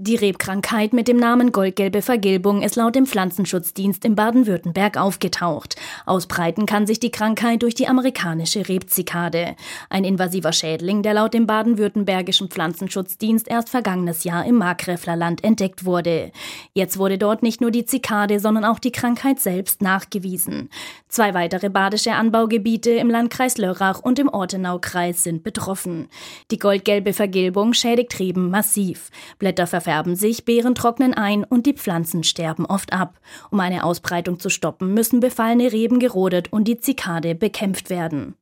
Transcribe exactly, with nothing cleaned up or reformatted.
Die Rebkrankheit mit dem Namen Goldgelbe Vergilbung ist laut dem Pflanzenschutzdienst in Baden-Württemberg aufgetaucht. Ausbreiten kann sich die Krankheit durch die amerikanische Rebzikade. Ein invasiver Schädling, der laut dem baden-württembergischen Pflanzenschutzdienst erst vergangenes Jahr im Markgräfler Land entdeckt wurde. Jetzt wurde dort nicht nur die Zikade, sondern auch die Krankheit selbst nachgewiesen. Zwei weitere badische Anbaugebiete im Landkreis Lörrach und im Ortenaukreis sind betroffen. Die Goldgelbe Vergilbung schädigt Reben massiv. Blätter verfärben sich, Beeren trocknen ein und die Pflanzen sterben oft ab. Um eine Ausbreitung zu stoppen, müssen befallene Reben gerodet und die Zikade bekämpft werden.